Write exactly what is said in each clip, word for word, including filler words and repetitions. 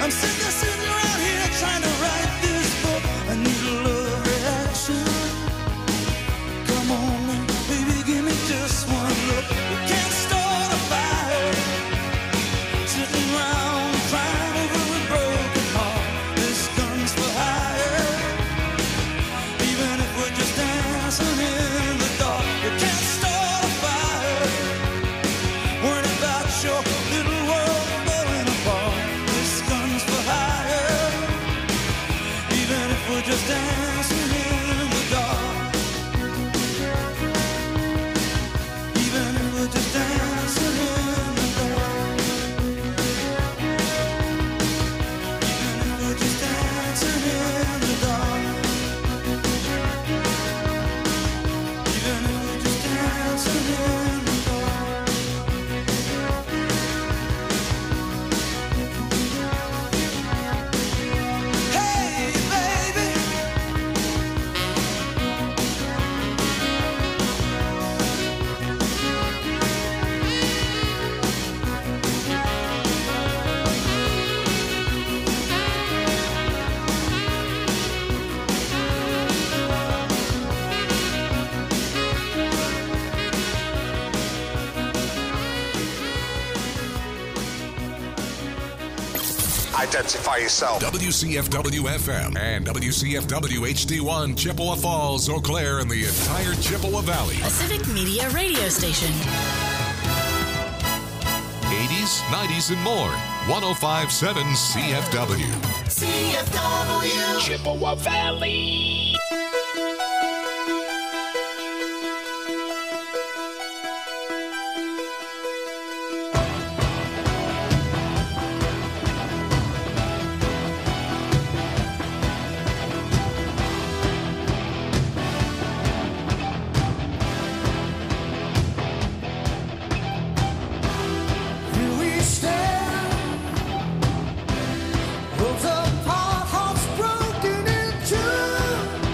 Identify yourself. W C F W F M and W C F W H D one, Chippewa Falls, Eau Claire, and the entire Chippewa Valley. A Civic Media radio station. eighties, nineties, and more. one oh five point seven C F W. C F W. Chippewa Valley. Broken into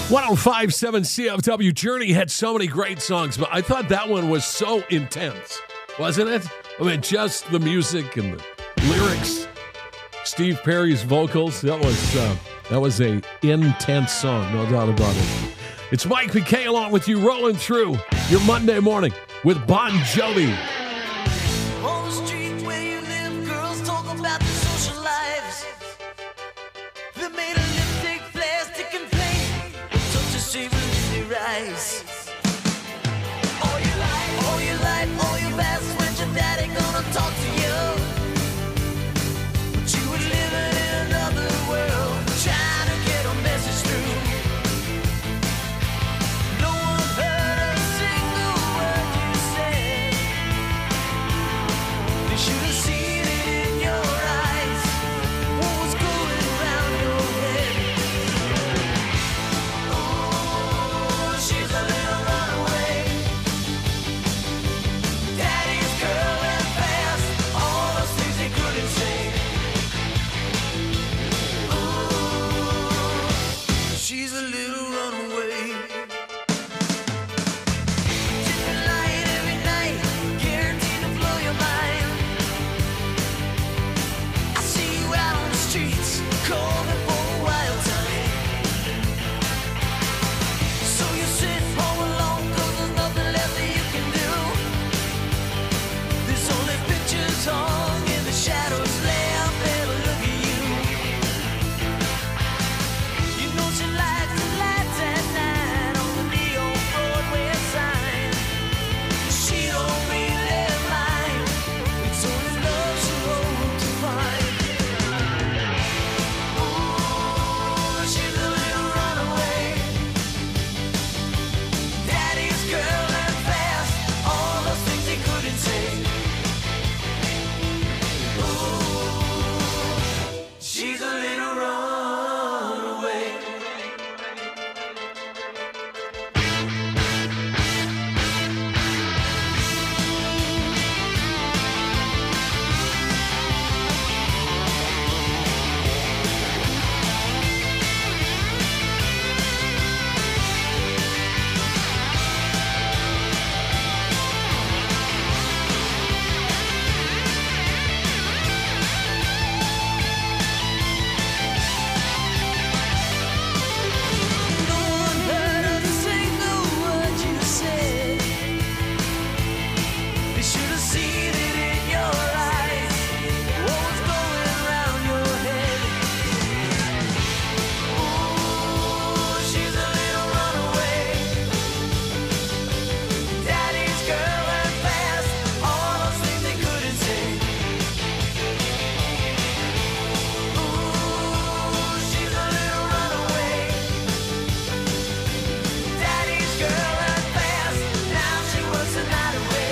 one oh five point seven C F W. Journey had so many great songs, but I thought that one was so intense, wasn't it? I mean, just the music and the lyrics, Steve Perry's vocals. That was uh, that was a intense song, no doubt about it. It's Mike P K along with you, rolling through your Monday morning with Bon Jovi. On the street where you live, girls talk about their social lives. They made a lipstick, plastic, and paint. Touch a savor in their eyes. All your life, all your life, all your past, when your daddy gonna talk to you. But you were living in another world, trying to get a message through. No one heard a single word you said. They should have seen it in your eyes. What was going around your head? Oh, she's a little runaway. Daddy's girl and fast. All those things they couldn't say. Oh, she's a little runaway. Different light every night, guaranteed to blow your mind. I see you out on the streets, calling for a wild time. So you sit home alone, 'cause there's nothing left that you can do. There's only pictures hung in the shadows left there to look at you. You know she likes the lights at night on the neon Broadway sign. She don't really mind. It's only love she hopes to find. Ooh, she's a little runaway. Daddy's girl and fast. All those things he couldn't say. Ooh, she's a little runaway. No one heard a single word you said. They should have seen it in your eyes. What was going around your head? Ooh, she's a little runaway. Daddy's girl and fast. All those things they couldn't say. Ooh, she's a little runaway. Daddy's girl and fast. Now she works the night away.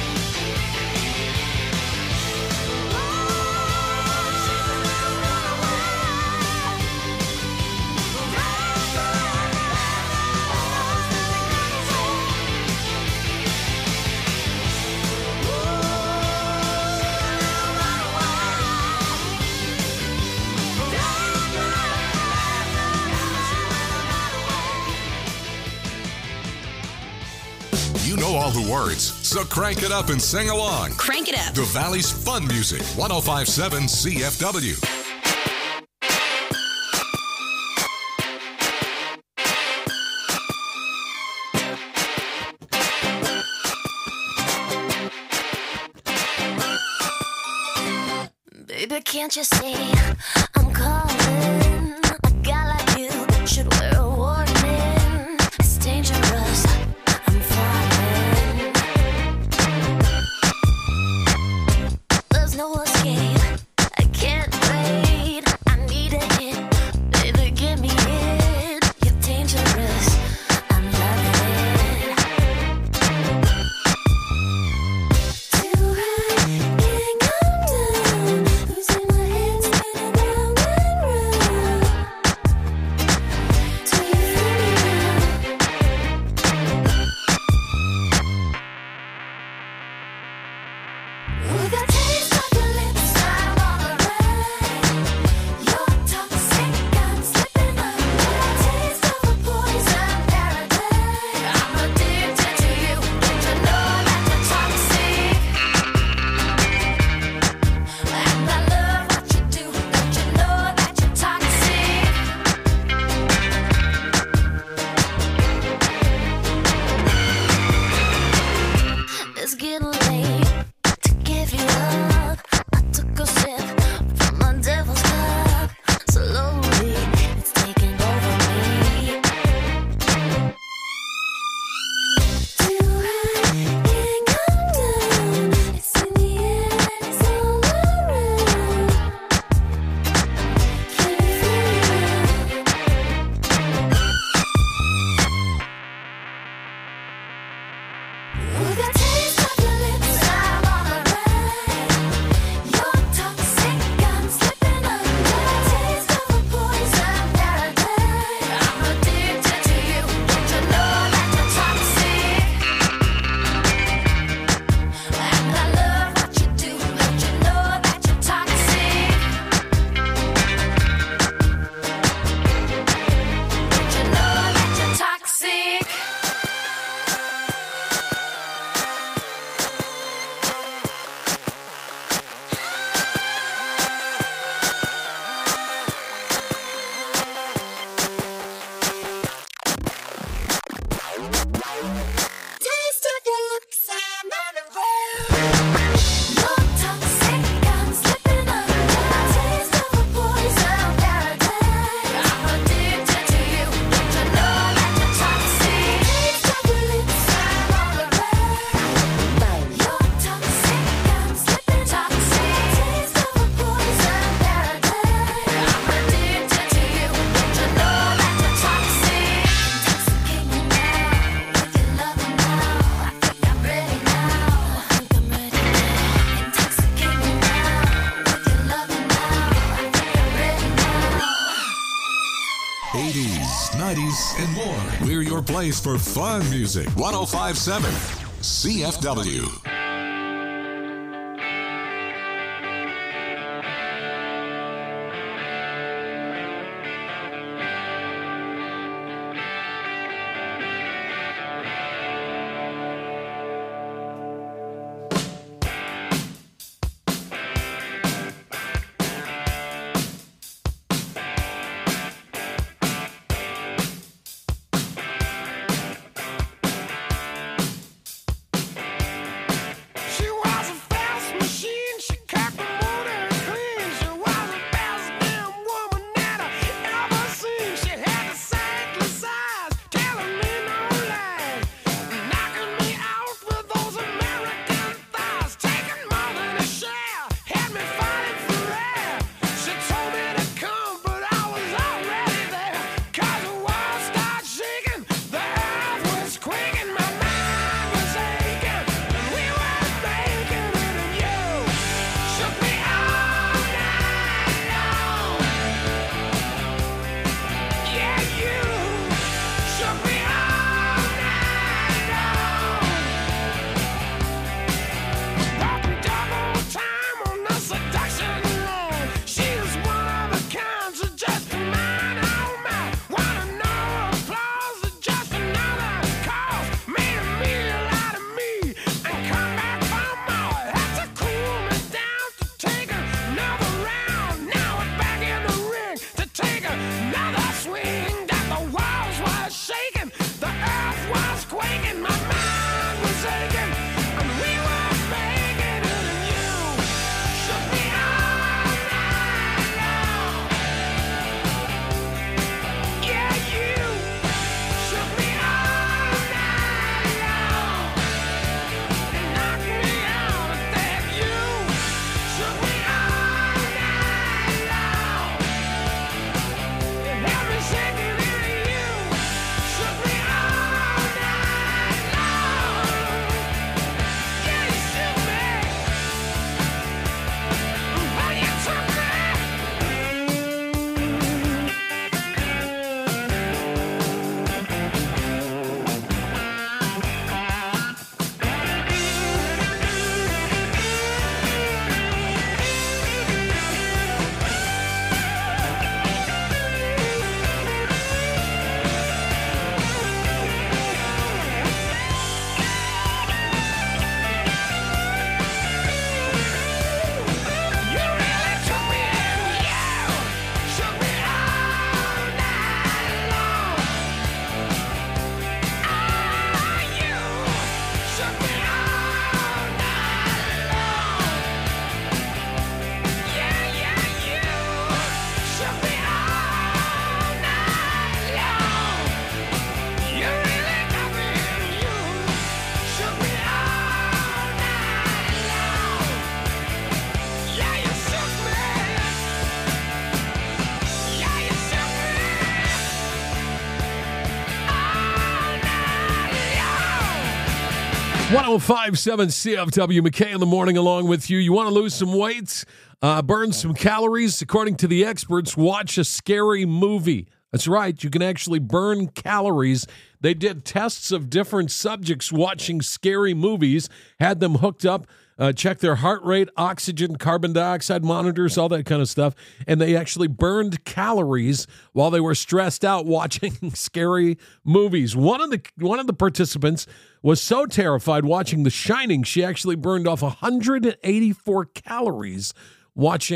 You know all the words, so crank it up and sing along. Crank it up. The Valley's fun music, one oh five point seven C F W. Baby, can't you see I'm calling? A guy like you should wear a warning. It's dangerous. I'm falling. There's no escape. I can't wait. I need a hit. Baby, give me it. You're dangerous. I'm loving it. Do I can't calm down? Losing my head, spinning round. Taste of your lips and underwear. You're toxic, I'm slipping under. Taste of a poison paradise. I'm addicted to you. Don't you know that you're toxic? Taste of your lips and underwear. You're toxic, I'm slipping toxic. Taste of a poison paradise. I'm addicted to you. Don't you know that you're toxic? Intoxicate me now with your loving now. I think I'm ready now. I think I'm ready now. Intoxicate me now with your loving now. I think I'm ready now. eighties, nineties, and more. We're your place for fun music. one oh five point seven C F W. She was a fast machine. She cocked the motor clean. She was the best damn woman that I ever seen. She had the sightless eyes, telling me no lies, knocking me out with those American thighs, taking more than a share, had me fighting for air. She told me to come, but I was already there. 'Cause the world started shaking, the earth was quaking, my mind was aching, and we were making it, and you shook me all night long. Yeah, you shook me all night long. Walking double time on the seduction line. She was one of a kind, so just mine, oh my. Wanna know applause or just another cause? Made a meal out of me and come back for more. Had to cool me down to take another round. Now we're back in the ring to take another swing. That the walls were shaking, the earth was quaking, my mind was aching, and we were making it, and you shook me all night long. Yeah, you shook me all night long. And knocked me out of that. You shook me all night long. And had me shaking, and you shook me all night long. Yeah, you shook me. But you took me. You really took me in, you shook me all night long. Ah, you shook me all night long. Yeah, yeah, you shook me all night long. You really got me in, you shook me all night long. Yeah, you shook me. Yeah, you shook me all night long. one oh five point seven C F W, McKay in the morning along with you. You want to lose some weight, uh, burn some calories? According to the experts, watch a scary movie. That's right. You can actually burn calories. They did tests of different subjects watching scary movies, had them hooked up, uh, checked their heart rate, oxygen, carbon dioxide monitors, all that kind of stuff. And they actually burned calories while they were stressed out watching scary movies. One of the one of the participants was so terrified watching The Shining, she actually burned off one hundred eighty-four calories watching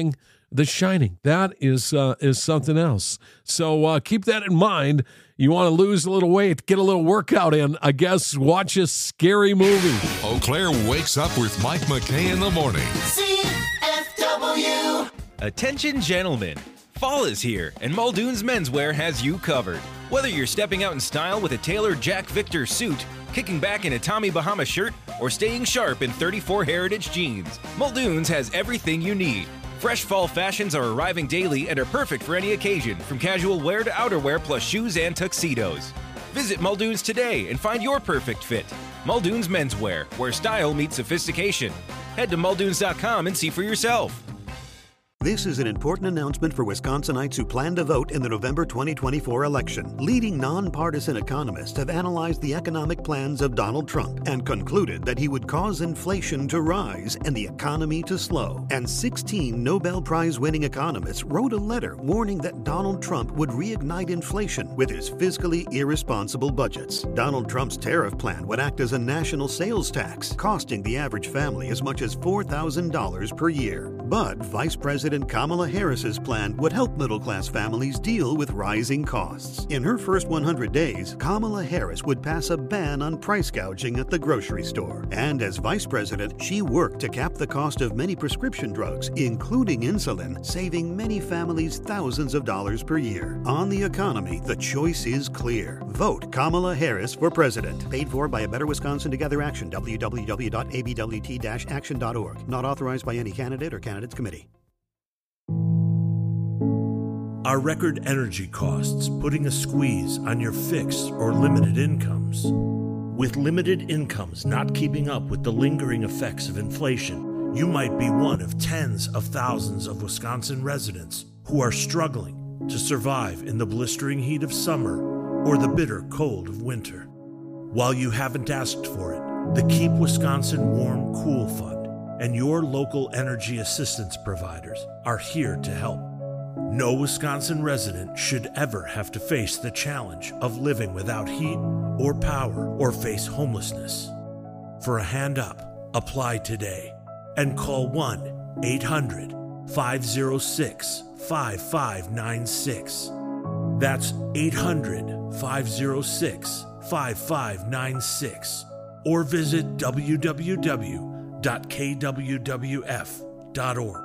The Shining. That is uh, is something else. So uh, keep that in mind. You want to lose a little weight, get a little workout in, I guess watch a scary movie. Eau Claire wakes up with Mike McKay in the morning. C F W. Attention gentlemen, fall is here and Muldoon's Menswear has you covered. Whether you're stepping out in style with a tailored Jack Victor suit, kicking back in a Tommy Bahama shirt, or staying sharp in thirty-four Heritage jeans, Muldoon's has everything you need. Fresh fall fashions are arriving daily and are perfect for any occasion, from casual wear to outerwear plus shoes and tuxedos. Visit Muldoon's today and find your perfect fit. Muldoon's Menswear, where style meets sophistication. Head to muldoons dot com and see for yourself. This is an important announcement for Wisconsinites who plan to vote in the November twenty twenty-four election. Leading nonpartisan economists have analyzed the economic plans of Donald Trump and concluded that he would cause inflation to rise and the economy to slow. And sixteen Nobel Prize-winning economists wrote a letter warning that Donald Trump would reignite inflation with his fiscally irresponsible budgets. Donald Trump's tariff plan would act as a national sales tax, costing the average family as much as four thousand dollars per year. But Vice President Kamala Harris's plan would help middle-class families deal with rising costs. In her first one hundred days, Kamala Harris would pass a ban on price gouging at the grocery store. And as vice president, she worked to cap the cost of many prescription drugs, including insulin, saving many families thousands of dollars per year. On the economy, the choice is clear. Vote Kamala Harris for president. Paid for by A Better Wisconsin Together Action, w w w dot a b w t dash action dot org. Not authorized by any candidate or candidates committee. Are record energy costs putting a squeeze on your fixed or limited incomes? With limited incomes not keeping up with the lingering effects of inflation, you might be one of tens of thousands of Wisconsin residents who are struggling to survive in the blistering heat of summer or the bitter cold of winter. While you haven't asked for it, the Keep Wisconsin Warm Cool Fund and your local energy assistance providers are here to help. No Wisconsin resident should ever have to face the challenge of living without heat or power or face homelessness. For a hand up, apply today and call one eight hundred five oh six five five nine six. That's eight hundred five oh six five five nine six or visit w w w dot k w w f dot org.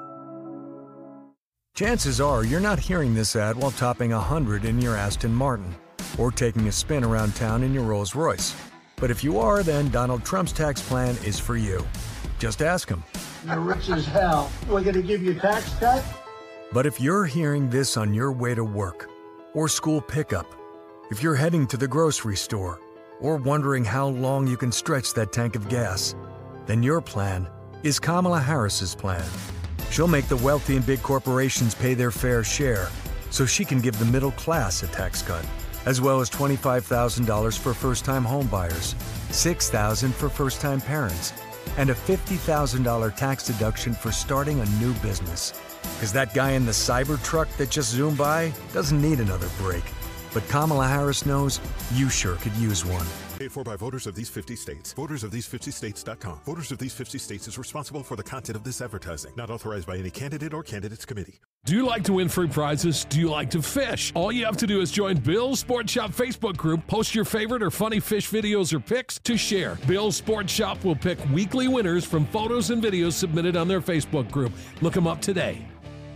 Chances are you're not hearing this ad while topping one hundred in your Aston Martin or taking a spin around town in your Rolls Royce. But if you are, then Donald Trump's tax plan is for you. Just ask him. You're rich as hell. We're going to give you a tax cut? But if you're hearing this on your way to work or school pickup, if you're heading to the grocery store or wondering how long you can stretch that tank of gas, then your plan is Kamala Harris's plan. She'll make the wealthy and big corporations pay their fair share so she can give the middle class a tax cut, as well as twenty-five thousand dollars for first-time home buyers, six thousand dollars for first-time parents, and a fifty thousand dollars tax deduction for starting a new business. Because that guy in the cyber truck that just zoomed by doesn't need another break. But Kamala Harris knows you sure could use one. Paid for by voters of these fifty states. Voters of these fifty states dot com. Voters of these fifty states is responsible for the content of this advertising. Not authorized by any candidate or candidates committee. Do you like to win free prizes? Do you like to fish? All you have to do is join Bill's Sport Shop Facebook group, post your favorite or funny fish videos or pics to share. Bill's Sport Shop will pick weekly winners from photos and videos submitted on their Facebook group. Look them up today.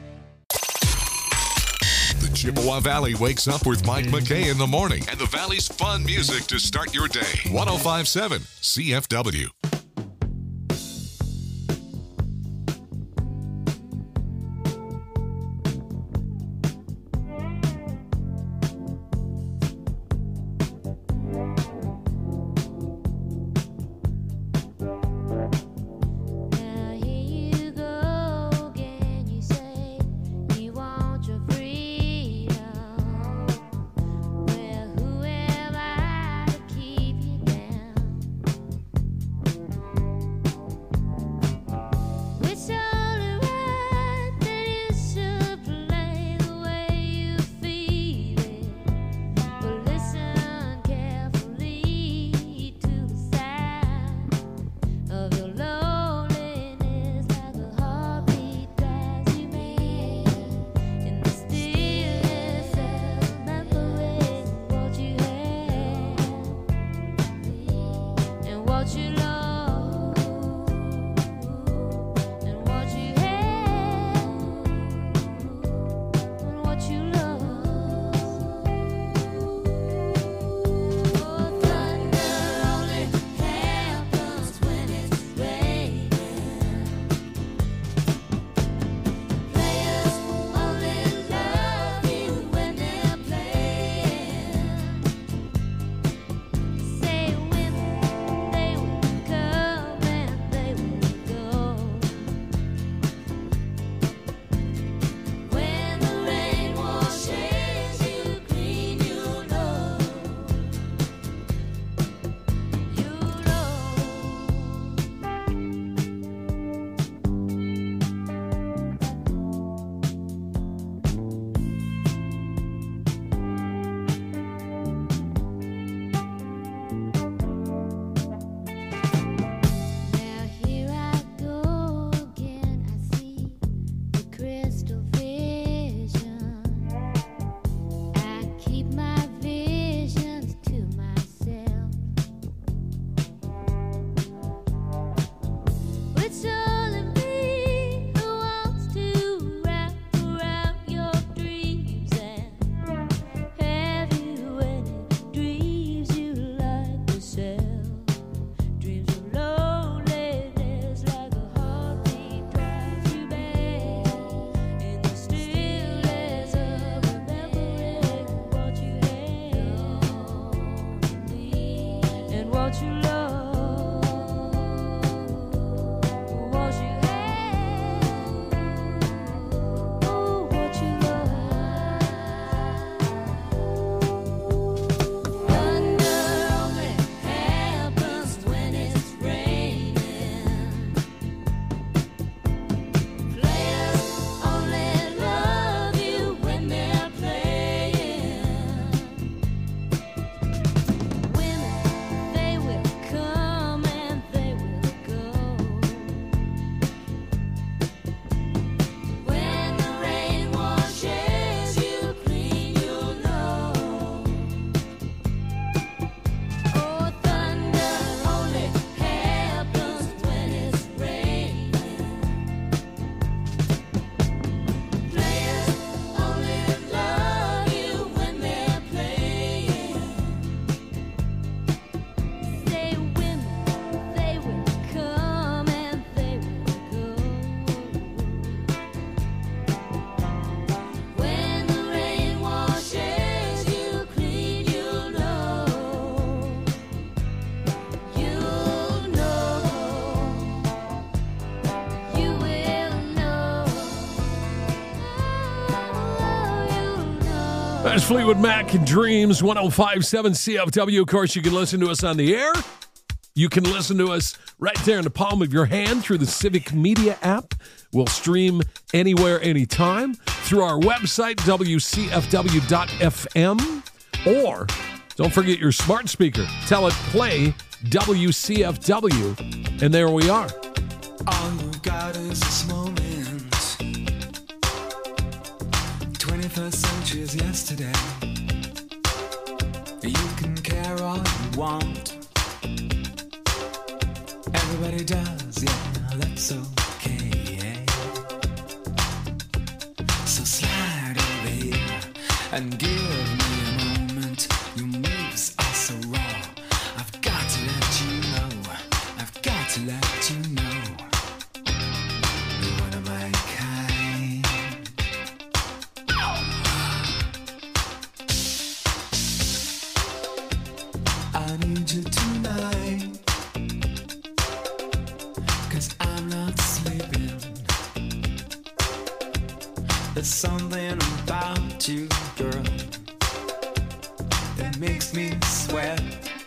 The Chippewa Valley wakes up with Mike McKay in the morning and the Valley's fun music to start your day. one oh five point seven C F W. That's Fleetwood Mac and Dreams, one oh five point seven C F W. Of course, you can listen to us on the air. You can listen to us right there in the palm of your hand through the Civic Media app. We'll stream anywhere, anytime through our website, W C F W dot F M. Or don't forget your smart speaker. Tell it, play W C F W, and there we are. All you've got is this moment. twenty-first century is yesterday. You can care all you want. Everybody does, yeah, that's okay. So slide over here and give me a moment. Your moves are so raw. I've got to let you know. I've got to let you know. You're one of my kind. I need you tonight. Cause I'm not sleeping. There's something about you, girl, that makes me sweat.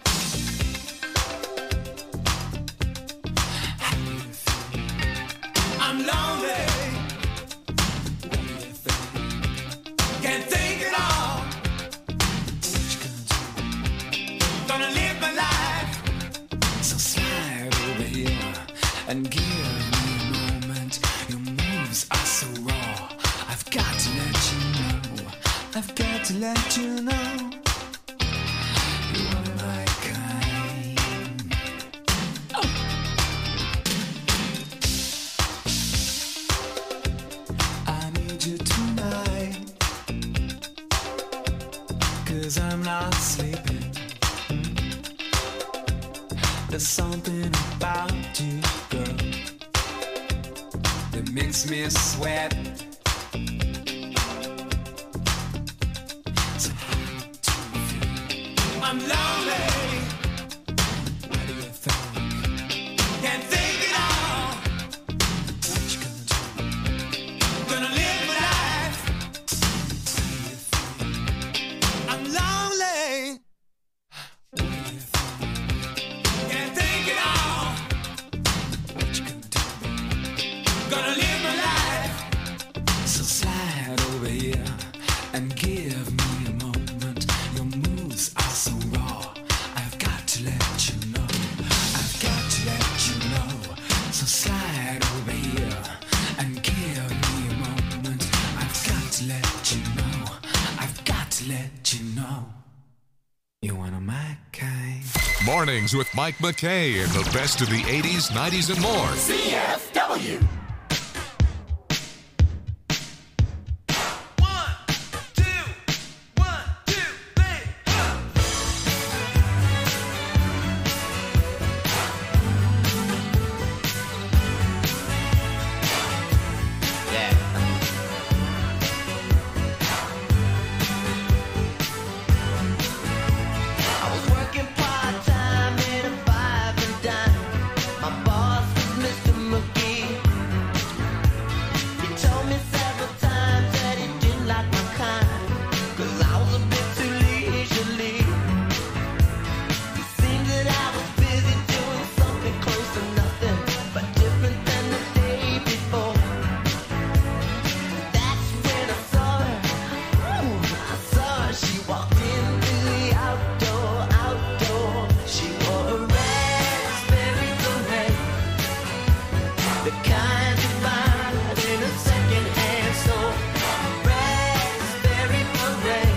How do you feel? I'm lonely. What do you think? Can't think at all. What you gonna do? Gonna live my life. So slide over here and give me a moment. Your moves are so raw. I've got to let you know. I've got to let you know. You're one of my kind. There's something about you, girl, that makes me sweat. So how do you feel? I'm lonely. What do you think? Can't think it all. What you gonna do? Gonna live my life. How do you feel? I'm lonely. What do you think? Can't think it all. What you gonna do? Gonna live my life. So slide over here and give me a moment. Your moves are so raw. I've got to let you know. I've got to let you know. So slide over here and give me a moment. I've got to let you know. I've got to let you know. You one of my kind. Mornings with Mike McKay and the best of the eighties, nineties, and more. C F W. I was working part-time in a five and dime. My boss was Mister McGee. He told me several times that he didn't like my kind, 'cause I was a bit too leisurely. It seemed that I was busy doing something close to nothing, but different than the day before. That's when I saw her. Ooh, I saw her. She walked into the outdoor, outdoor. She wore a raspberry beret, the kind you find in a second-hand store. Raspberry beret.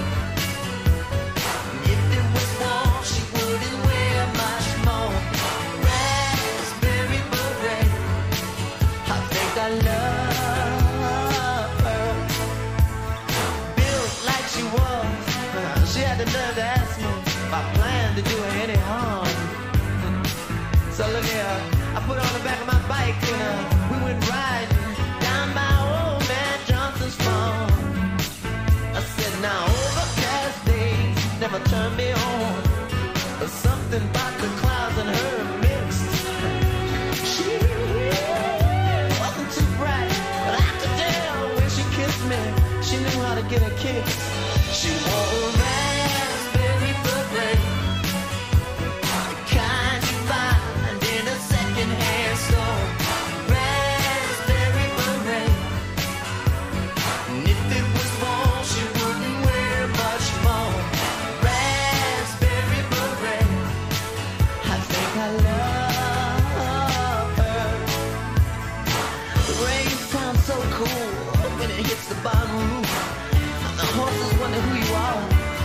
If it was warm, she wouldn't wear much more. Raspberry beret. I think I love her. Built like she was, she had the nerve to ask me if I planned to do her any harm. So look here, I put her on the back of my bike and uh, we went riding down by old man Johnson's farm. I said, now overcast days never turn me on. There's something about the clouds and her mixed. She wasn't too bright, but I could tell when she kissed me, she knew how to get a kiss. She wore a raspberry beret, the kind you find in a second-hand store. Raspberry beret. And if it was warm, she wouldn't wear much more. Raspberry beret. I think I love her. The rain sounds so cool when it hits the bottom roof. And the horses wonder who you are.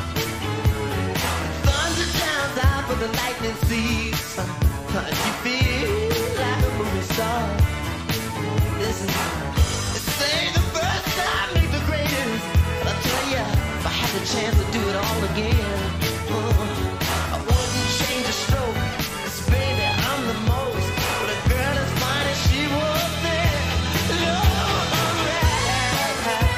Thunder sounds out for the lightning seeds. You feel like a movie star. This is, this ain't the first time, ain't the greatest. But I tell ya, if I had the chance to do it all again, uh, I wouldn't change a stroke. 'Cause baby, I'm the most. But a girl as fine as she was then, Lord, alright.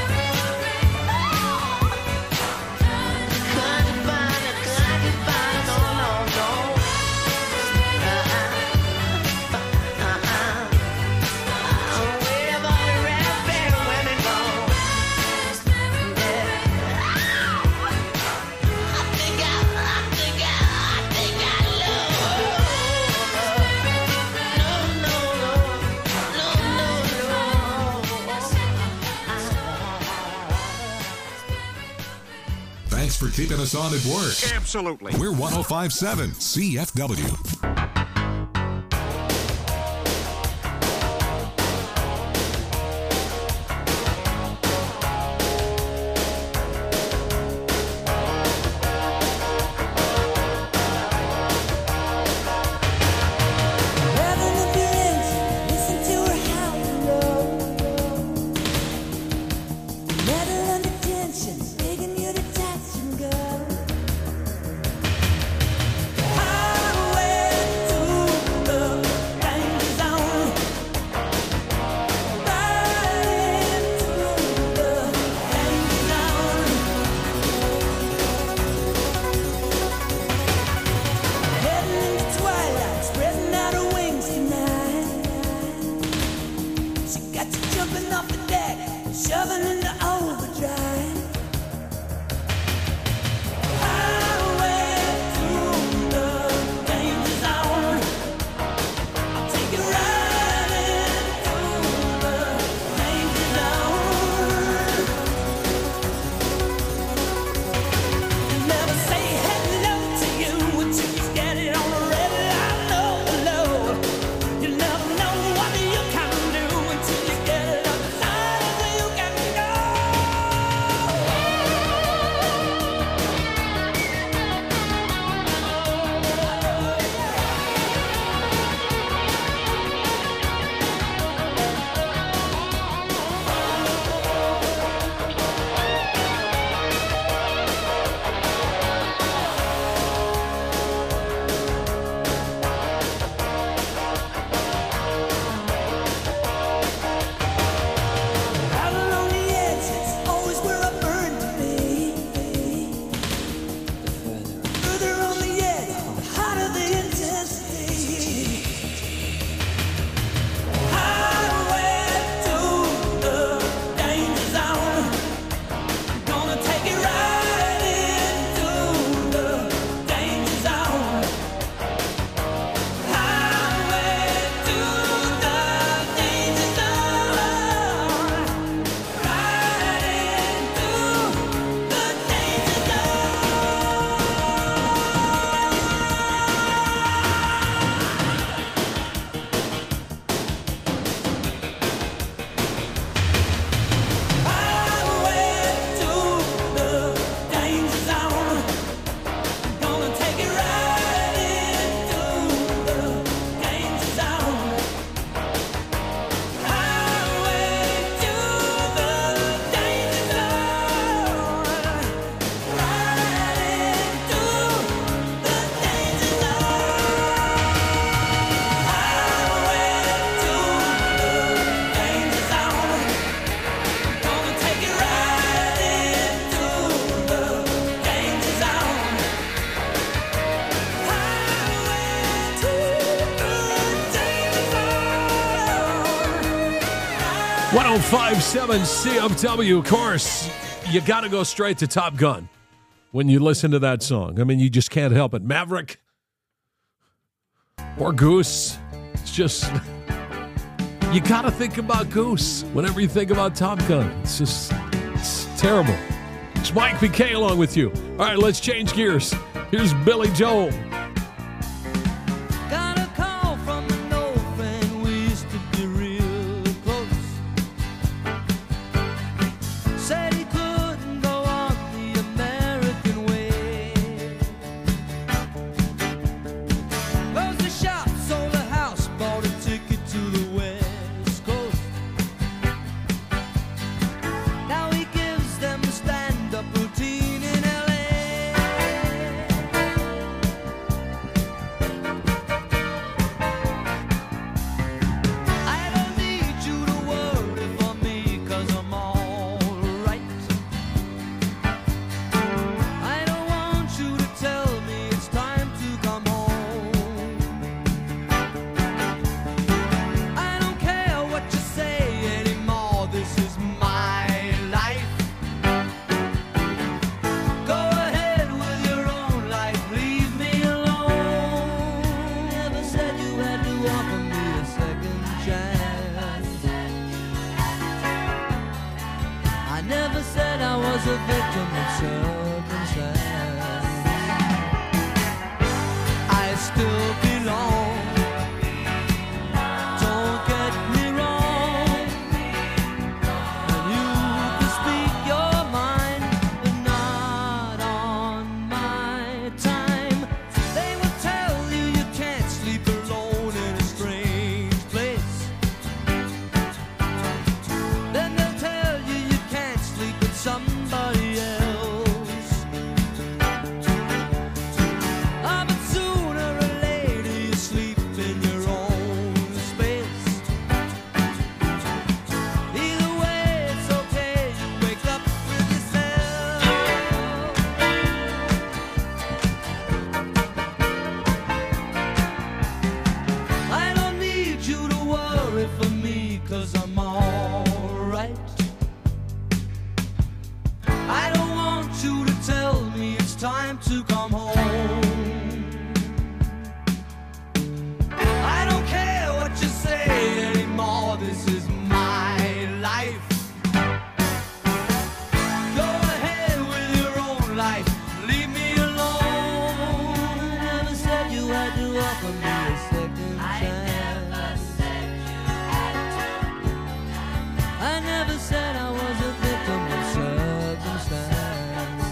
Kind of fine, kind of fine, no, no, no. Uh-uh. Uh-uh. Where have all the raspberry women gone? Yeah. I think I, I think I, I think I love her. No, no, no, no, no, no. Thanks for keeping us on at work. Absolutely. We're one oh five point seven C F W. Listen to her howl and roll. Metal under tension, begging you to touch and go. Highway one oh five point seven C F W, of course, you got to go straight to Top Gun when you listen to that song. I mean, you just can't help it. Maverick or Goose. It's just, you got to think about Goose whenever you think about Top Gun. It's just, it's terrible. It's Mike McKay along with you. All right, let's change gears. Here's Billy Joel. Got a call from an old friend, we used to be real close. Said he couldn't go on the American way. Closed the shop, sold a house, bought a ticket to the West Coast. Now he gives them a stand-up routine in L A. I don't need you to worry for me, 'cause I'm all right. I don't want you to tell me it's time to come home. I don't care what you say anymore, this is my life. Go ahead with your own life, leave me alone. Never said you had to offer me a second chance. I never said I was a victim of circumstance. I still belong. Don't get me wrong. And you can speak your mind, but not on my time. They will tell you you can't sleep alone in a strange place. Then they'll tell you you can't sleep with somebody else. Ah, but sooner or later you sleep in your own space. Either way, it's okay, you wake up with yourself. I don't need you to worry for me, 'cause I'm alright. I don't want you to tell me it's time to come home. I don't care what you say anymore, this is my life. Go ahead with your own life, leave me alone. Never said you had to offer me a second chance. I never said I was a victim of circumstance.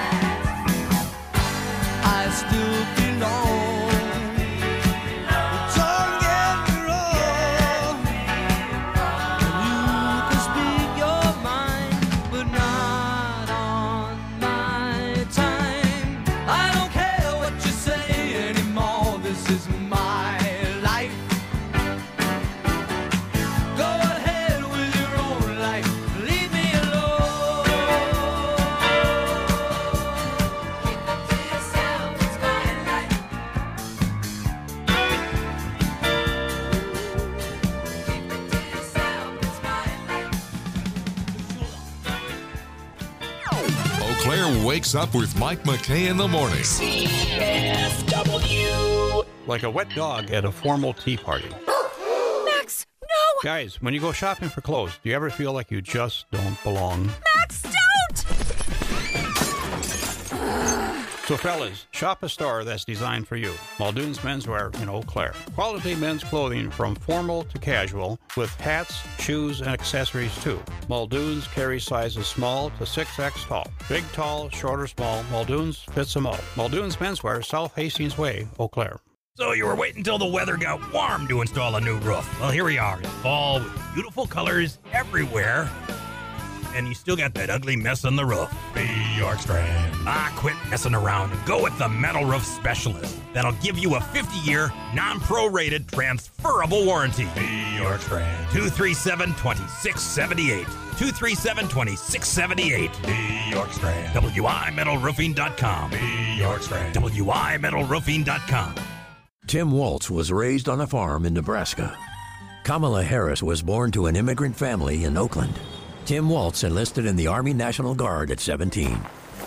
I still belong. Don't get me wrong. You can speak your mind, but not on my time. I don't care what you say anymore, this is my life. Go ahead with your own life, leave me alone. Keep it to yourself, it's my life. Keep it to yourself, it's my life. Eau Claire wakes up with Mike McKay in the morning. C F W. Like a wet dog at a formal tea party. Max, no! Guys, when you go shopping for clothes, do you ever feel like you just don't belong? Max, don't! So fellas, shop a store that's designed for you. Muldoon's Menswear in Eau Claire. Quality men's clothing from formal to casual with hats, shoes, and accessories too. Muldoon's carries sizes small to six X tall. Big, tall, short, or small, Muldoon's fits them all. Muldoon's Menswear, South Hastings Way, Eau Claire. So you were waiting until the weather got warm to install a new roof. Well, here we are in fall with beautiful colors everywhere. And you still got that ugly mess on the roof. Be York Strand. Ah, quit messing around and go with the Metal Roof Specialist. That'll give you a fifty-year, non-prorated, transferable warranty. Be York Strand. two three seven, two six seven eight. two three seven, two six seven eight. Be York Strand. W I metal roofing dot com. Be York Strand. W I metal roofing dot com. Tim Waltz was raised on a farm in Nebraska. Kamala Harris was born to an immigrant family in Oakland. Tim Waltz enlisted in the Army National Guard at seventeen.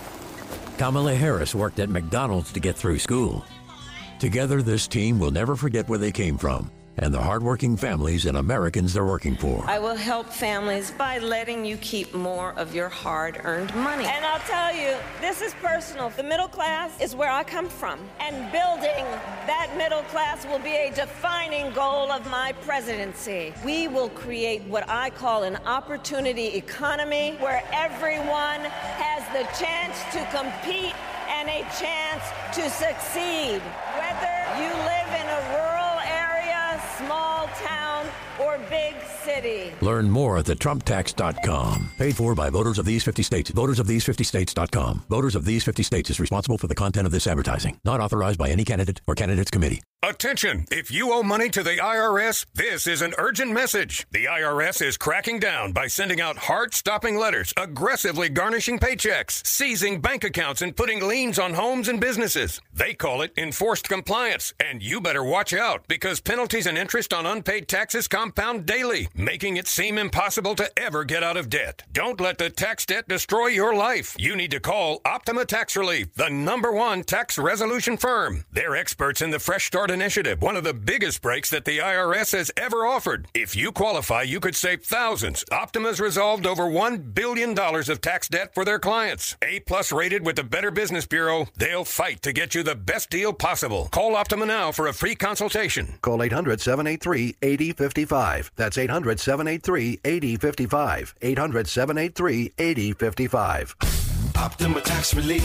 Kamala Harris worked at McDonald's to get through school. Together, this team will never forget where they came from and the hardworking families and Americans they're working for. I will help families by letting you keep more of your hard-earned money. And I'll tell you, this is personal. The middle class is where I come from, and building that middle class will be a defining goal of my presidency. We will create what I call an opportunity economy where everyone has the chance to compete and a chance to succeed. Whether you live in a rural area, small town, or big city. Learn more at the trump tax dot com. Paid for by voters of these fifty states. voters of these fifty states dot com. Voters of these fifty states is responsible for the content of this advertising. Not authorized by any candidate or candidates committee. Attention! If you owe money to the I R S, this is an urgent message. The I R S is cracking down by sending out heart-stopping letters, aggressively garnishing paychecks, seizing bank accounts, and putting liens on homes and businesses. They call it enforced compliance, and you better watch out because penalties and interest on unpaid taxes compound daily, making it seem impossible to ever get out of debt. Don't let the tax debt destroy your life. You need to call Optima Tax Relief, the number one tax resolution firm. They're experts in the Fresh Start Initiative, one of the biggest breaks that the I R S has ever offered. If you qualify, you could save thousands. Optima's resolved over one billion dollars of tax debt for their clients. A-plus rated with the Better Business Bureau, they'll fight to get you the best deal possible. Call Optima now for a free consultation. Call eight hundred, seven eight three, eight zero five five. That's eight hundred, seven eight three, eight zero five five. eight hundred, seven eight three, eight zero five five. Optima Tax Relief.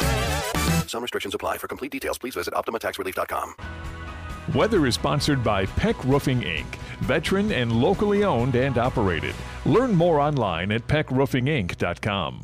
Some restrictions apply. For complete details, please visit optima tax relief dot com. Weather is sponsored by Peck Roofing Incorporated. Veteran and locally owned and operated. Learn more online at peck roofing inc dot com.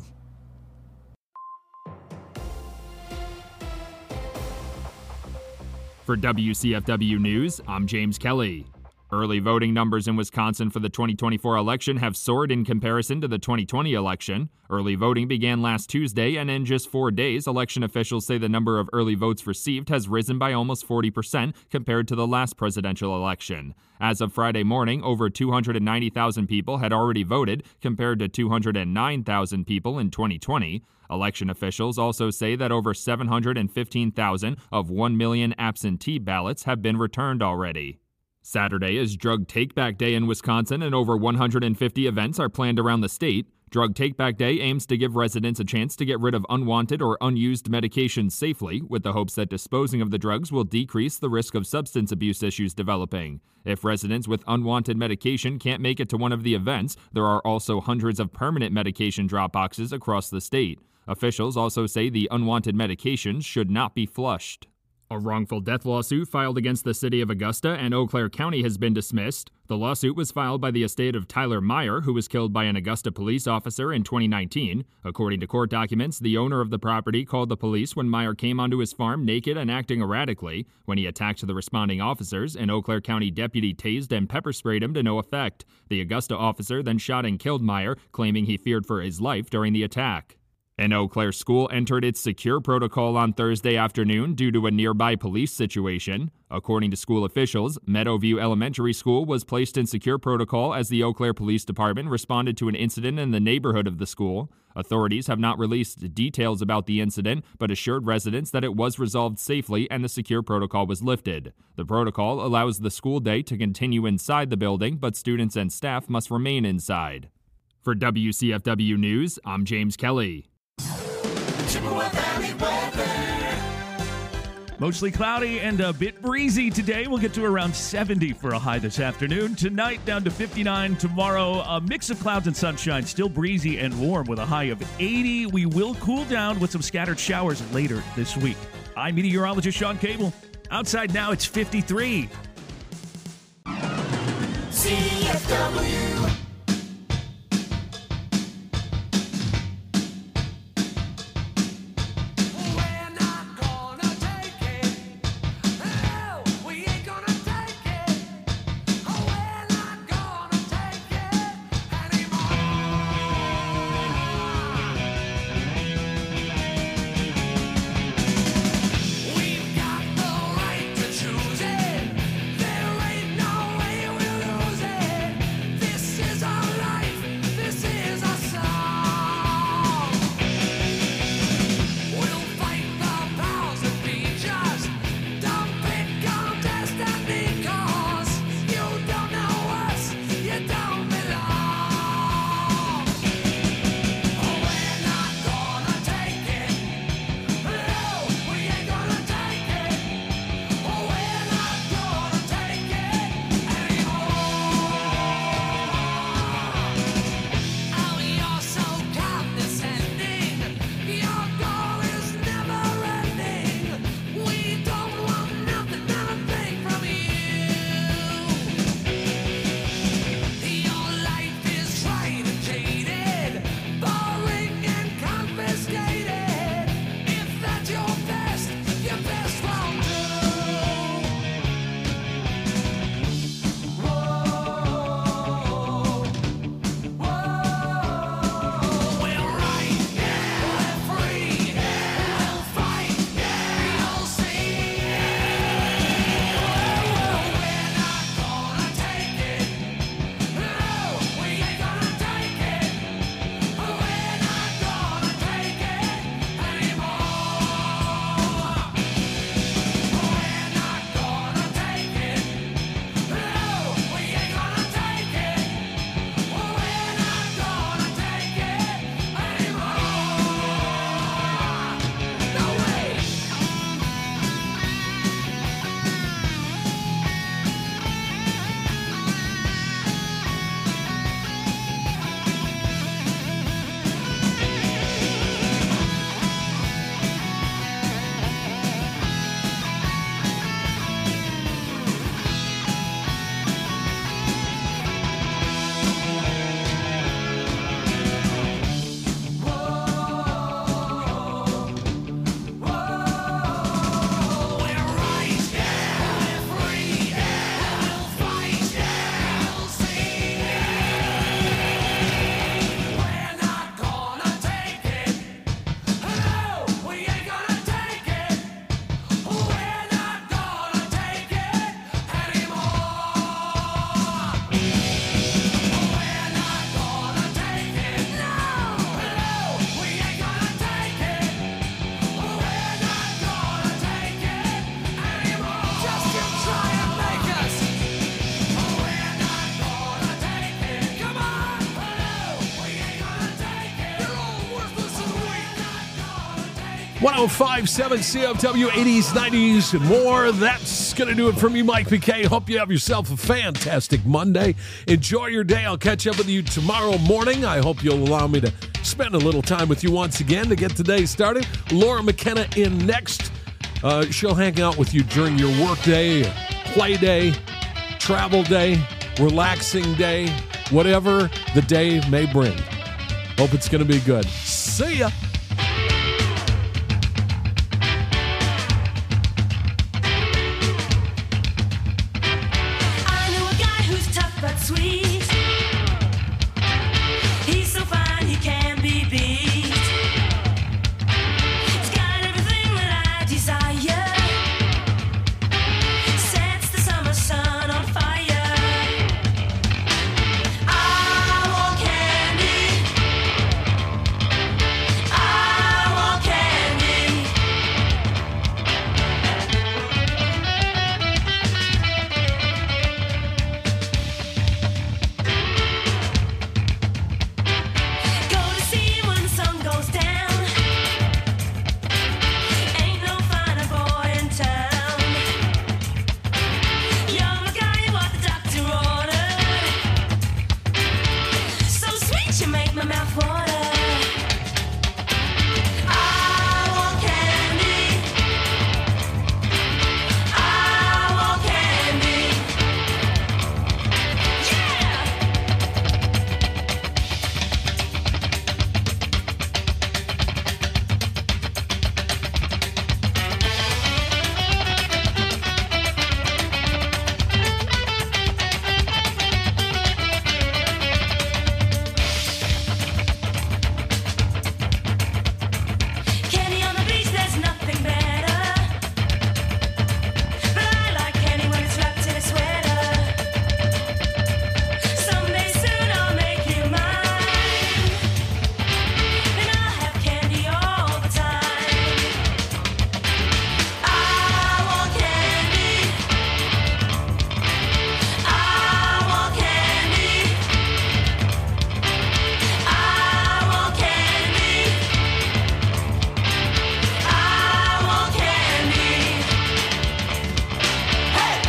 For W C F W News, I'm James Kelly. Early voting numbers in Wisconsin for the twenty twenty-four election have soared in comparison to the twenty twenty election. Early voting began last Tuesday, and in just four days, election officials say the number of early votes received has risen by almost forty percent compared to the last presidential election. As of Friday morning, over two hundred ninety thousand people had already voted, compared to two hundred nine thousand people in twenty twenty. Election officials also say that over seven hundred fifteen thousand of one million absentee ballots have been returned already. Saturday is Drug Take-Back Day in Wisconsin, and over one hundred fifty events are planned around the state. Drug Take-Back Day aims to give residents a chance to get rid of unwanted or unused medications safely, with the hopes that disposing of the drugs will decrease the risk of substance abuse issues developing. If residents with unwanted medication can't make it to one of the events, there are also hundreds of permanent medication drop boxes across the state. Officials also say the unwanted medications should not be flushed. A wrongful death lawsuit filed against the city of Augusta and Eau Claire County has been dismissed. The lawsuit was filed by the estate of Tyler Meyer, who was killed by an Augusta police officer in twenty nineteen. According to court documents, the owner of the property called the police when Meyer came onto his farm naked and acting erratically. When he attacked the responding officers, an Eau Claire County deputy tased and pepper sprayed him to no effect. The Augusta officer then shot and killed Meyer, claiming he feared for his life during the attack. An Eau Claire school entered its secure protocol on Thursday afternoon due to a nearby police situation. According to school officials, Meadowview Elementary School was placed in secure protocol as the Eau Claire Police Department responded to an incident in the neighborhood of the school. Authorities have not released details about the incident, but assured residents that it was resolved safely and the secure protocol was lifted. The protocol allows the school day to continue inside the building, but students and staff must remain inside. For W C F W News, I'm James Kelly. Chippewa Valley weather. Mostly cloudy and a bit breezy today. We'll get to around seventy for a high this afternoon. Tonight down to fifty-nine. Tomorrow, a mix of clouds and sunshine. Still breezy and warm with a high of eighty. We will cool down with some scattered showers later this week. I'm meteorologist Sean Cable. Outside now, it's fifty-three. C F W. Choose it. There ain't no way we'll lose it. one oh five point seven C F W, eighties, nineties, and more. That's going to do it for me, Mike McKay. Hope you have yourself a fantastic Monday. Enjoy your day. I'll catch up with you tomorrow morning. I hope you'll allow me to spend a little time with you once again to get today started. Laura McKenna in next. Uh, she'll hang out with you during your work day, play day, travel day, relaxing day, whatever the day may bring. Hope it's going to be good. See ya. I know a guy who's tough but sweet. He's so fine he can be beat. He's got everything that I desire. Sets the summer sun on fire. I want candy. I want candy. Go to see when the sun goes down. Ain't no finer boy in town. You're the guy what the doctor ordered. So sweet you make my mouth water. I want candy. I want candy. Yeah. Candy on the beach, there's nothing better. But I like candy when it's wrapped in a sweater. Someday soon I'll make you mine. And I'll have candy all the time. I want candy. I want candy. I want candy. I want candy. Hey!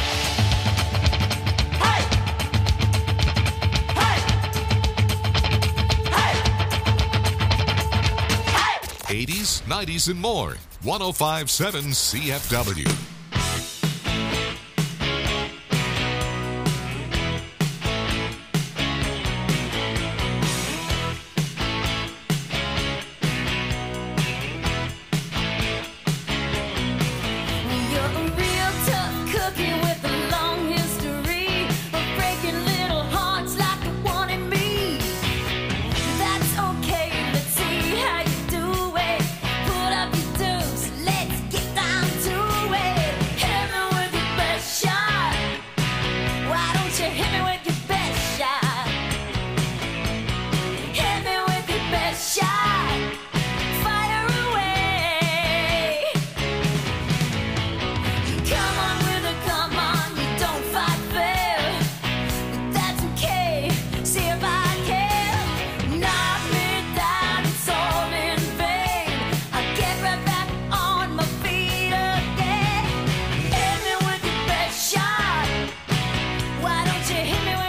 Hey! Hey! Hey! eighties, nineties, and more. one oh five point seven C F W. You're a real tough cookie with a long history of breaking little hearts like the one in me. That's okay, let's see how you do it. Put up your dukes, let's get down to it. Hit me with your best shot. Why don't you hit me with your best shot? Hit me with your best shot. Fire away. Come on with a come on, you don't fight fair. But that's okay, see if I can. Knock me down, it's all in vain. I'll get right back on my feet again. Hit me with your best shot. Why don't you hit me with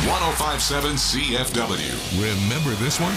oh five seven C F W. Remember this one?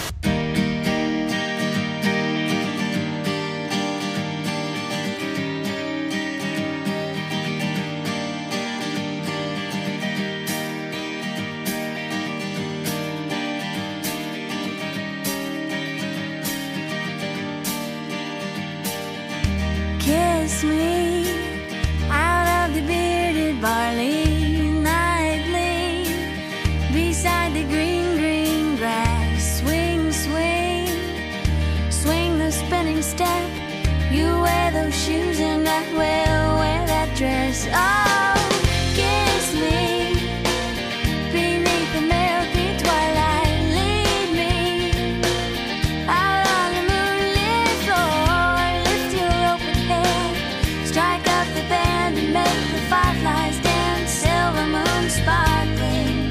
Kiss me out of the bearded barley nightly, beside the green, green grass. Swing, swing, swing the spinning step. You wear those shoes and I will wear that dress. Oh, kiss me beneath the milky twilight. Lead me out on the moonlit floor. Lift your open head, strike up the band and make the fireflies dance. Silver moon sparkling.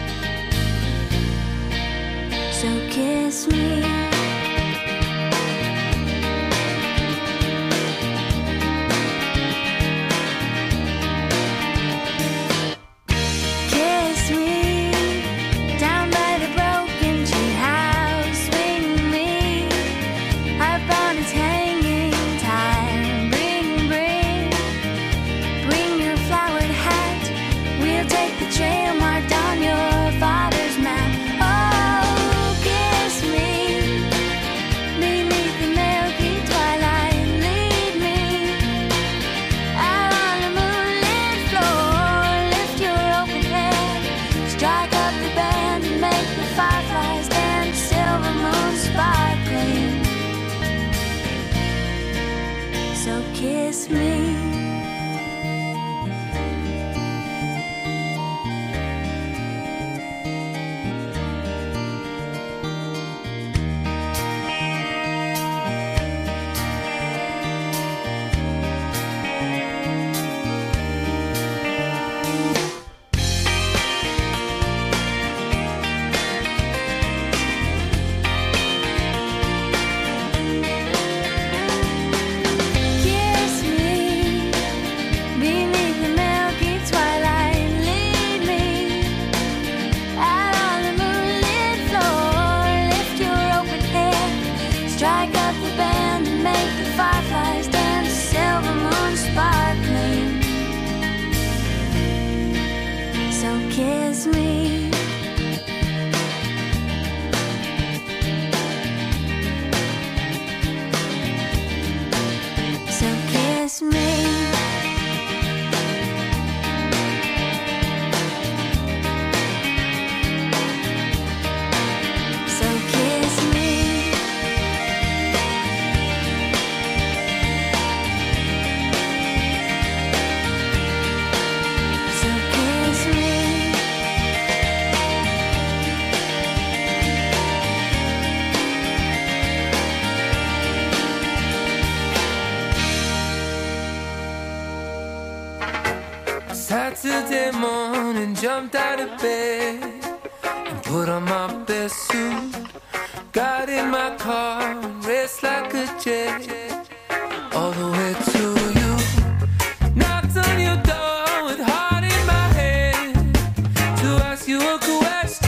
So kiss me. Kiss me down by the broken tree house. Swing me upon its hanging time. Bring, bring, bring your flowered hat. We'll take the trail marked on your father's map. Oh, kiss me beneath the milky twilight. Lead me out on the moonlit floor. Lift your open head, strike up the band and make the fireflies dance. Silver moon sparkling. So kiss me. Kiss me beneath the milky twilight. Lead me out on the moonlit floor. Lift your open head, strike up the band and make the fireflies dance. Silver moon sparkling. So kiss me. So kiss me. So kiss me. So kiss me. Saturday morning, jumped out of bed and put on my best suit. Got in my car and raced like a jet all the way to you. Knocked on your door with heart in my head to ask you a question.